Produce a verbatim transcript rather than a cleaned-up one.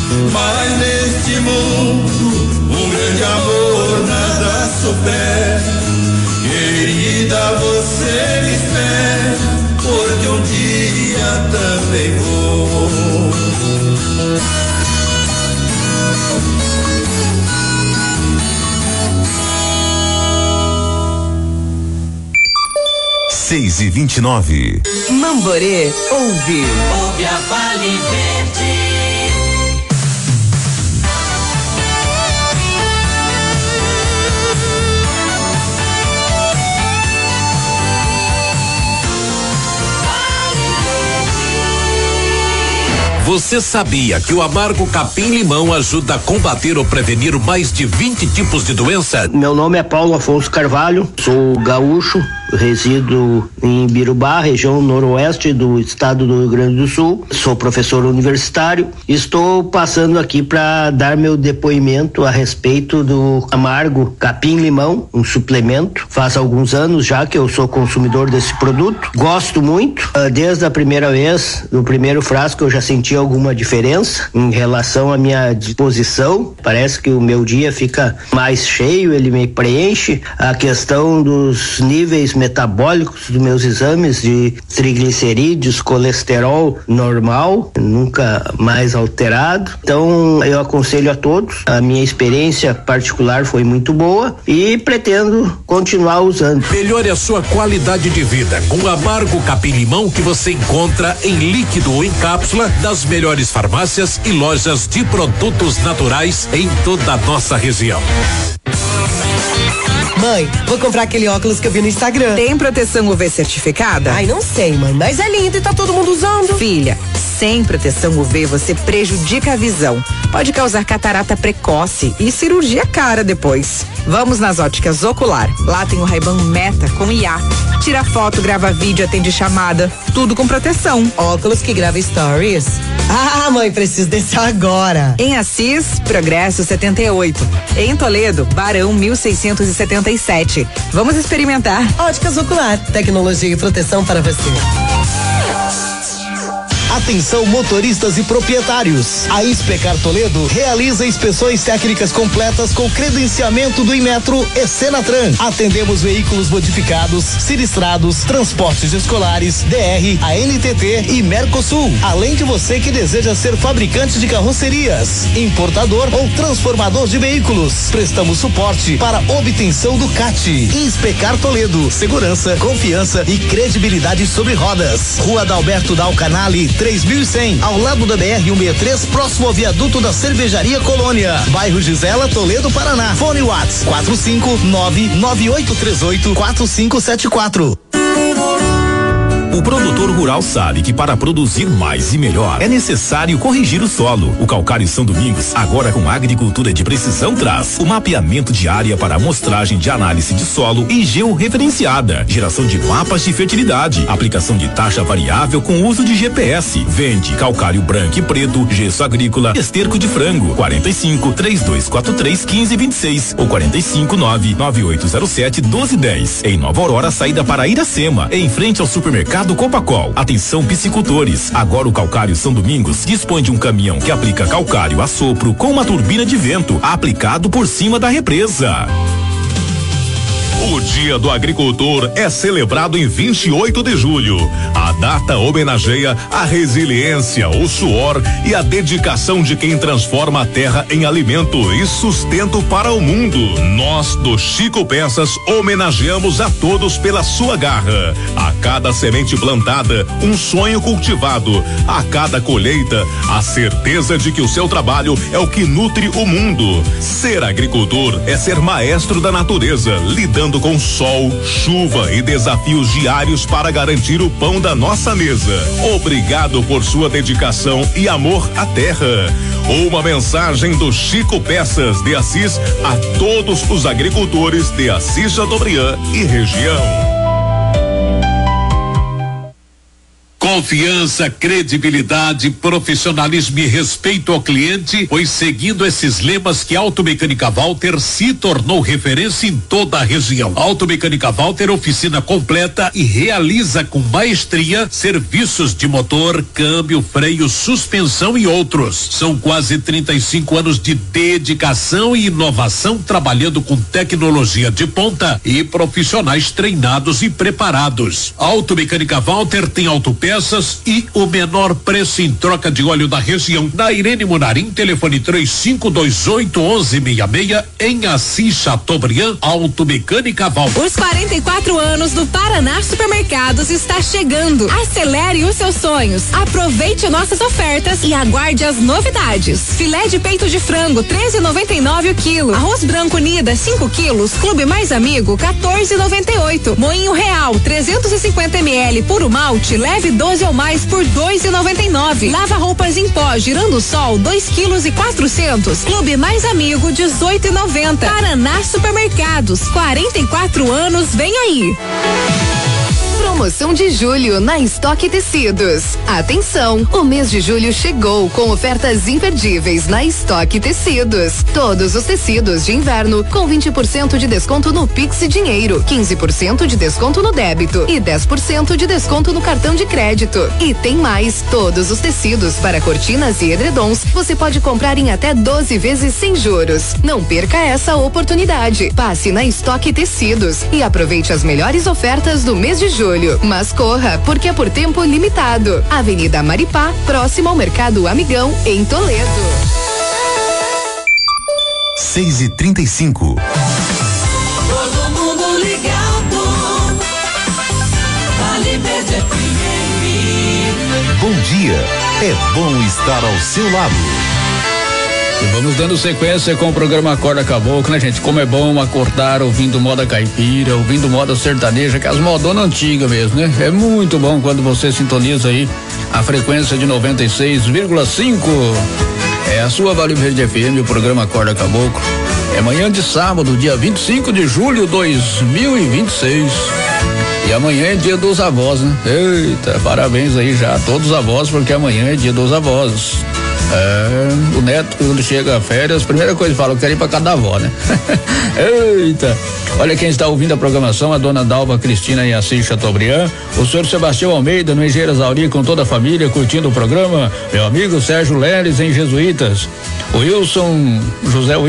mas neste mundo um grande amor nada supera. Querida, você me espera, porque um dia também vou. Seis e vinte e nove. Mamborê ouve. Ouve a Vale Verde. Você sabia que o amargo capim-limão ajuda a combater ou prevenir mais de vinte tipos de doença? Meu nome é Paulo Afonso Carvalho, sou gaúcho, resido em Birubá, região noroeste do estado do Rio Grande do Sul. Sou professor universitário. Estou passando aqui para dar meu depoimento a respeito do amargo capim-limão, um suplemento. Faz alguns anos já que eu sou consumidor desse produto. Gosto muito. Desde a primeira vez, no primeiro frasco, eu já senti alguma diferença em relação à minha disposição. Parece que o meu dia fica mais cheio, ele me preenche. A questão dos níveis metabólicos dos meus exames de triglicerídeos, colesterol normal, nunca mais alterado. Então eu aconselho a todos. A minha experiência particular foi muito boa e pretendo continuar usando. Melhore a sua qualidade de vida com o amargo capim-limão, que você encontra em líquido ou em cápsula das melhores farmácias e lojas de produtos naturais em toda a nossa região. Mãe, vou comprar aquele óculos que eu vi no Instagram. Tem proteção U V certificada? Ai, não sei, mãe, mas é lindo e tá todo mundo usando. Filha, sem proteção U V você prejudica a visão. Pode causar catarata precoce e cirurgia cara depois. Vamos nas óticas Ocular. Lá tem o Ray-Ban Meta com I A. Tira foto, grava vídeo, atende chamada. Tudo com proteção. Óculos que grava stories? Ah, mãe, preciso desse agora. Em Assis, Progresso setenta e oito. Em Toledo, Barão mil seiscentos e setenta e sete. Vamos experimentar. Óticas Ocular, tecnologia e proteção para você. Atenção, motoristas e proprietários. A Inspecar Toledo realiza inspeções técnicas completas com credenciamento do Inmetro e Senatran. Atendemos veículos modificados, sinistrados, transportes escolares, D R, A N T T e Mercosul. Além de você que deseja ser fabricante de carrocerias, importador ou transformador de veículos. Prestamos suporte para obtenção do C A T. Inspecar Toledo. Segurança, confiança e credibilidade sobre rodas. Rua Dalberto Dal Canale, três mil e cem, ao lado da B R cento e sessenta e três, próximo ao viaduto da Cervejaria Colônia, bairro Gisela, Toledo, Paraná. Fone Whats quatro cinco nove nove oito três oito quatro cinco sete quatro. O produtor rural sabe que para produzir mais e melhor é necessário corrigir o solo. O Calcário São Domingos, agora com agricultura de precisão, traz o mapeamento de área para amostragem de análise de solo e georreferenciada, geração de mapas de fertilidade, aplicação de taxa variável com uso de G P S. Vende calcário branco e preto, gesso agrícola, esterco de frango. quarenta e cinco, três dois quatro três, quinze vinte e seis ou quarenta e cinco, nove nove oito zero sete, doze dez. Em Nova Aurora, saída para Iracema, em frente ao supermercado do Copacol. Atenção, piscicultores. Agora o Calcário São Domingos dispõe de um caminhão que aplica calcário a sopro com uma turbina de vento aplicado por cima da represa. O Dia do Agricultor é celebrado em vinte e oito de julho. A data homenageia a resiliência, o suor e a dedicação de quem transforma a terra em alimento e sustento para o mundo. Nós, do Chico Peças, homenageamos a todos pela sua garra. A cada semente plantada, um sonho cultivado. A cada colheita, a certeza de que o seu trabalho é o que nutre o mundo. Ser agricultor é ser maestro da natureza, lidando com sol, chuva e desafios diários para garantir o pão da nossa mesa. Obrigado por sua dedicação e amor à terra. Uma mensagem do Chico Peças de Assis a todos os agricultores de Assis Chateaubriand e região. Confiança, credibilidade, profissionalismo e respeito ao cliente, pois seguindo esses lemas que a Automecânica Walter se tornou referência em toda a região. Automecânica Walter, oficina completa e realiza com maestria serviços de motor, câmbio, freio, suspensão e outros. São quase trinta e cinco anos de dedicação e inovação trabalhando com tecnologia de ponta e profissionais treinados e preparados. Automecânica Walter tem autopeças e o menor preço em troca de óleo da região. Na Irene Munarim, telefone três cinco dois oito, onze sessenta e seis, em Assis Chateaubriand, Automecânica Walter. Os quarenta e quatro anos do Paraná Supermercados está chegando. Acelere os seus sonhos. Aproveite nossas ofertas e aguarde as novidades. Filé de peito de frango treze e noventa e nove o quilo. Arroz branco Nida cinco quilos. Clube Mais Amigo quatorze e noventa e oito. Moinho Real trezentos e cinquenta mililitros puro malte leve doze ou mais por dois e noventa e nove. Lava roupas em pó Girando Sol dois quilos e quatrocentos. Clube Mais Amigo dezoito e noventa. Paraná Supermercados, quarenta e quatro anos, vem aí. Promoção de julho na Estoque Tecidos. Atenção, o mês de julho chegou com ofertas imperdíveis na Estoque Tecidos. Todos os tecidos de inverno com vinte por cento de desconto no Pix Dinheiro, quinze por cento de desconto no débito e dez por cento de desconto no cartão de crédito. E tem mais, todos os tecidos para cortinas e edredons você pode comprar em até doze vezes sem juros. Não perca essa oportunidade. Passe na Estoque Tecidos e aproveite as melhores ofertas do mês de julho. Mas corra, porque é por tempo limitado. Avenida Maripá, próximo ao Mercado Amigão, em Toledo. seis e trinta e cinco. Todo mundo ligado. Vale Verde F M. Bom dia, é bom estar ao seu lado. E vamos dando sequência com o programa Acorda Caboclo, né, gente? Como é bom acordar ouvindo moda caipira, ouvindo moda sertaneja, que é as modonas antigas mesmo, né? É muito bom quando você sintoniza aí a frequência de noventa e seis vírgula cinco. É a sua Vale Verde F M, o programa Acorda Caboclo. É manhã de sábado, dia vinte e cinco de julho de dois mil e vinte e seis. E amanhã é dia dos avós, né? Eita, parabéns aí já a todos os avós, porque amanhã é dia dos avós. É, o neto, quando chega a férias, a primeira coisa que fala, eu quero ir pra casa da avó, né? Eita! Olha quem está ouvindo a programação, a dona Dalva Cristina em Assis Chateaubriand, o senhor Sebastião Almeida no Engenheiras Auri com toda a família curtindo o programa, meu amigo Sérgio Leles em Jesuítas, o Wilson José